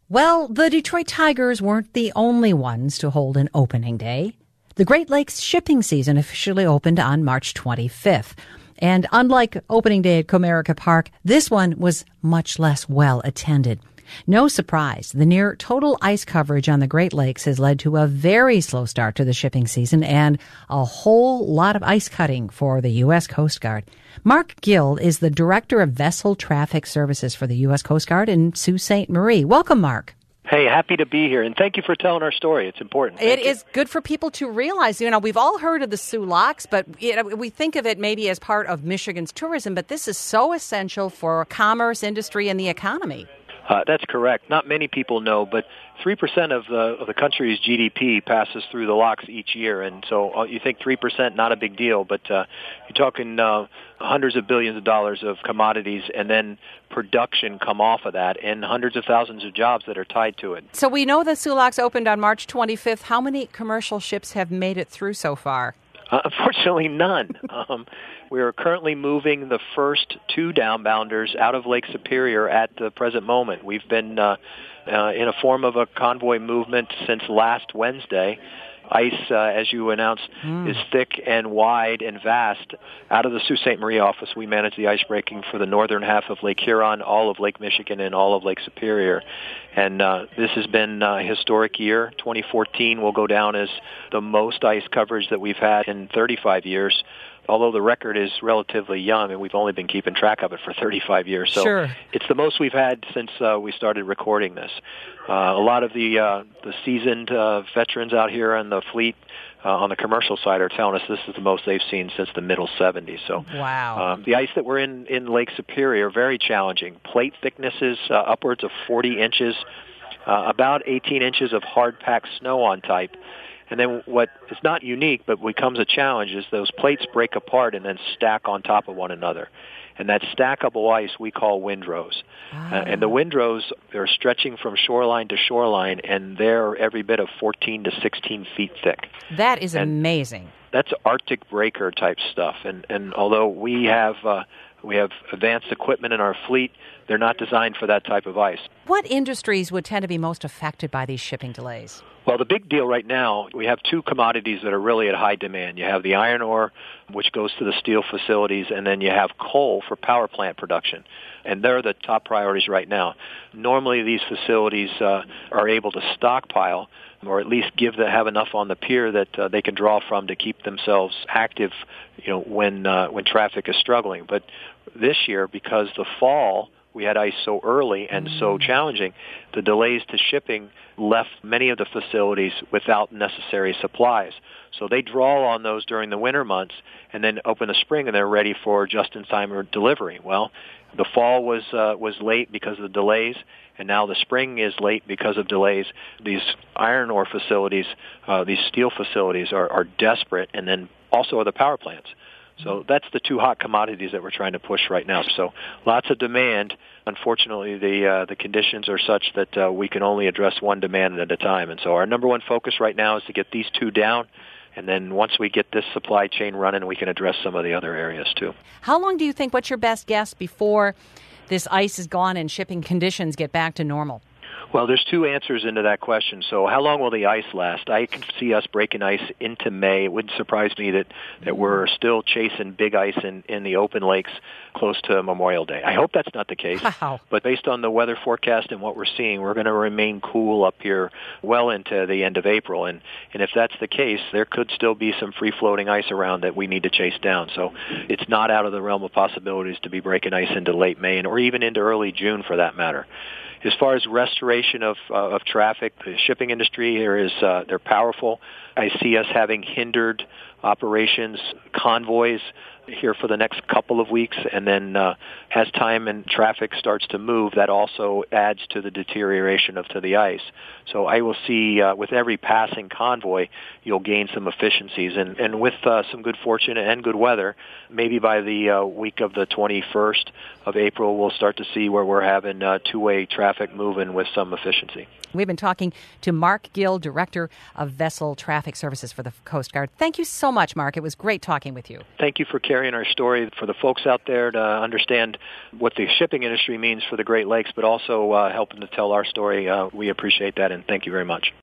Well, the Detroit Tigers weren't the only ones to hold an opening day. The Great Lakes shipping season officially opened on March 25th. And unlike opening day at Comerica Park, this one was much less well attended. No surprise, the near total ice coverage on the Great Lakes has led to a very slow start to the shipping season and a whole lot of ice cutting for the U.S. Coast Guard. Mark Gill is the Director of Vessel Traffic Services for the U.S. Coast Guard in Sault Ste. Marie. Welcome, Mark. Hey, happy to be here, and thank you for telling our story. It's important. It is good for people to realize, we've all heard of the Soo Locks, but we think of it maybe as part of Michigan's tourism, but this is so essential for commerce, industry, and the economy. That's correct. Not many people know, but 3% of the country's GDP passes through the locks each year, and so you think 3%, not a big deal, but you're talking hundreds of billions of dollars of commodities and then production come off of that, and hundreds of thousands of jobs that are tied to it. So we know the Soo Locks opened on March 25th. How many commercial ships have made it through so far? Unfortunately, none. We are currently moving the first two downbounders out of Lake Superior at the present moment. We've been in a form of a convoy movement since last Wednesday. Ice, as you announced, is thick and wide and vast. Out of the Sault Ste. Marie office, we manage the ice breaking for the northern half of Lake Huron, all of Lake Michigan, and all of Lake Superior. And this has been a historic year. 2014 will go down as the most ice coverage that we've had in 35 years. Although the record is relatively young, and we've only been keeping track of it for 35 years. So sure. It's the most we've had since we started recording this. A lot of the seasoned veterans out here on the fleet on the commercial side are telling us this is the most they've seen since the middle 70s. So wow. The ice that we're in Lake Superior, very challenging. Plate thicknesses upwards of 40 inches, about 18 inches of hard-packed snow on type. And then what is not unique but becomes a challenge is those plates break apart and then stack on top of one another. And that stackable ice we call windrows. And the windrows are stretching from shoreline to shoreline, and they're every bit of 14 to 16 feet thick. That is amazing. That's Arctic breaker type stuff. And although we have advanced equipment in our fleet, they're not designed for that type of ice. What industries would tend to be most affected by these shipping delays? Well, the big deal right now, we have two commodities that are really at high demand. You have the iron ore, which goes to the steel facilities, and then you have coal for power plant production. And they're the top priorities right now. Normally, these facilities are able to stockpile, or at least have enough on the pier that they can draw from to keep themselves active, when traffic is struggling. But this year, because the fall we had ice so early and so challenging, the delays to shipping left many of the facilities without necessary supplies. So they draw on those during the winter months and then open the spring and they're ready for just-in-time delivery. Well, the fall was late because of the delays, and now the spring is late because of delays. These iron ore facilities, these steel facilities are desperate, and then also are the power plants. So that's the two hot commodities that we're trying to push right now. So lots of demand. Unfortunately, the conditions are such that we can only address one demand at a time. And so our number one focus right now is to get these two down. And then once we get this supply chain running, we can address some of the other areas too. How long do you think, what's your best guess, before this ice is gone and shipping conditions get back to normal? Well, there's two answers into that question. So how long will the ice last? I can see us breaking ice into May. It wouldn't surprise me that we're still chasing big ice in the open lakes close to Memorial Day. I hope that's not the case. Wow. But based on the weather forecast and what we're seeing, we're going to remain cool up here well into the end of April. And if that's the case, there could still be some free-floating ice around that we need to chase down. So it's not out of the realm of possibilities to be breaking ice into late May or even into early June for that matter. As far as restoration of traffic, the shipping industry here is they're powerful. I see us having hindered operations, convoys here for the next couple of weeks, and then as time and traffic starts to move, that also adds to the deterioration to the ice. So I will see with every passing convoy, you'll gain some efficiencies, and with some good fortune and good weather, maybe by the week of the 21st of April, we'll start to see where we're having two-way traffic moving with some efficiency. We've been talking to Mark Gill, Director of Vessel Traffic Services for the Coast Guard. Thank you so much, Mark. It was great talking with you. Thank you for keeping carrying our story for the folks out there to understand what the shipping industry means for the Great Lakes, but also helping to tell our story. We appreciate that, and thank you very much.